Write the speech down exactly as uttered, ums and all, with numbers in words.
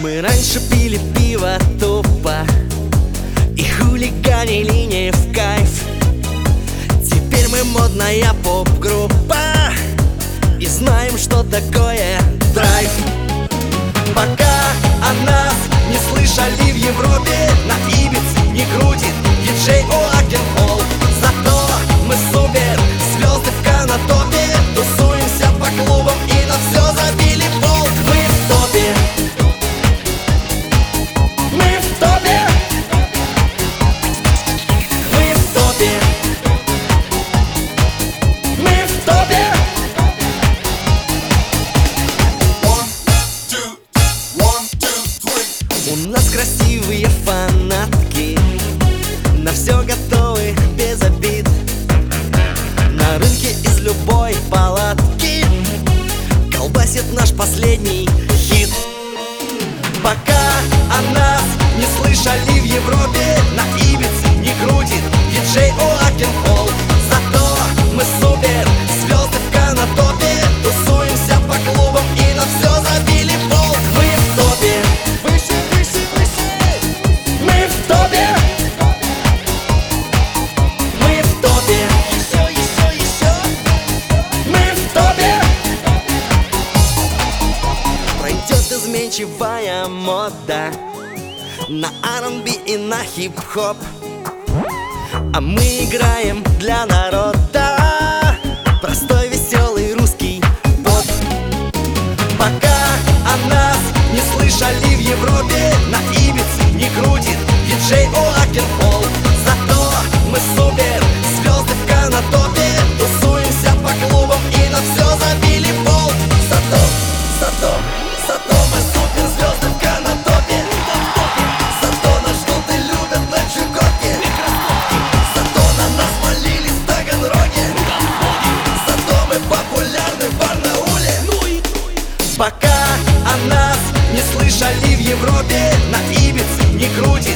Мы раньше пили пиво тупо и хулиганили не в кайф. Теперь мы модная поп-группа и знаем, что такое драйв. Пока о нас не слышали в Европе, на Ибице не крутит диджей О'Акенхолл. Зато мы супер звезды в Канатопе, тусуемся по клубам и на все забили болт. Мы в топе, мы в топе, мы в топе, мы в топе. У нас красивые фанатки, на все готовы без обид. На рынке из любой палатки колбасит наш последний хит. Пока о нас не слышали в Европе, на Ибице не крутит диджей О'Акенхолл. Зато мы супер звезды в Канатопе, тусуемся по клубам и на все забили болт. Мы в топе, выше, выше, выше. Мы в топе, мы в топе, еще, еще, еще. Мы в топе. Пройдет изменчивая мода на ар энд би и на хип-хоп, а мы играем для народа простой веселый русский поп. Пока о нас не слышали в Европе, на Ибице не крутит диджей О'Акенхолл. Зато мы супер звезды в Канатопе, тусуемся по клубам и на все забили болт. Зато, зато, зато мы супер звезды в Канатопе. Зато нас ждут и любят на Чукотке. Зато на нас молились в Таганроге. Зато мы популярны в Барнауле. Пока о нас не слышали в Европе, на Ибице не крутит